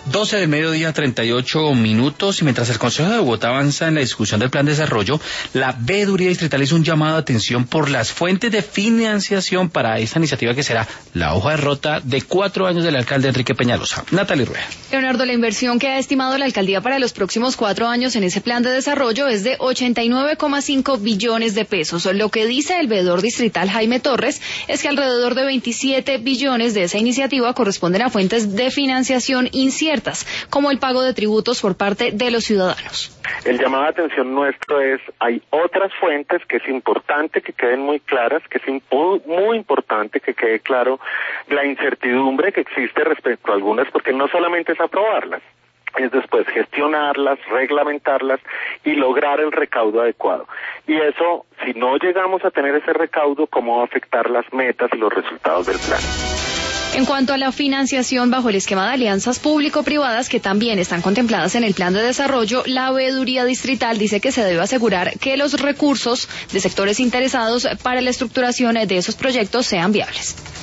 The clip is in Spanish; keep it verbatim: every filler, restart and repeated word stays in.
doce del mediodía, treinta y ocho minutos, y mientras el Consejo de Bogotá avanza en la discusión del plan de desarrollo, la Veeduría Distrital hizo un llamado de atención por las fuentes de financiación para esta iniciativa que será la hoja de ruta de cuatro años del alcalde Enrique Peñalosa. Natalie Rueda. Leonardo, la inversión que ha estimado la alcaldía para los próximos cuatro años en ese plan de desarrollo es de ochenta y nueve coma cinco billones de pesos. Lo que dice el veedor distrital Jaime Torres es que alrededor de veintisiete billones de esa iniciativa corresponden a fuentes de financiación inciertas, como el pago de tributos por parte de los ciudadanos. El llamado de atención nuestro es, hay otras fuentes que es importante que queden muy claras, que es muy importante que quede claro la incertidumbre que existe respecto a algunas, porque no solamente es aprobarlas, es después gestionarlas, reglamentarlas y lograr el recaudo adecuado. Y eso, si no llegamos a tener ese recaudo, ¿cómo va a afectar las metas y los resultados del plan? En cuanto a la financiación bajo el esquema de alianzas público-privadas que también están contempladas en el plan de desarrollo, la Veeduría Distrital dice que se debe asegurar que los recursos de sectores interesados para la estructuración de esos proyectos sean viables.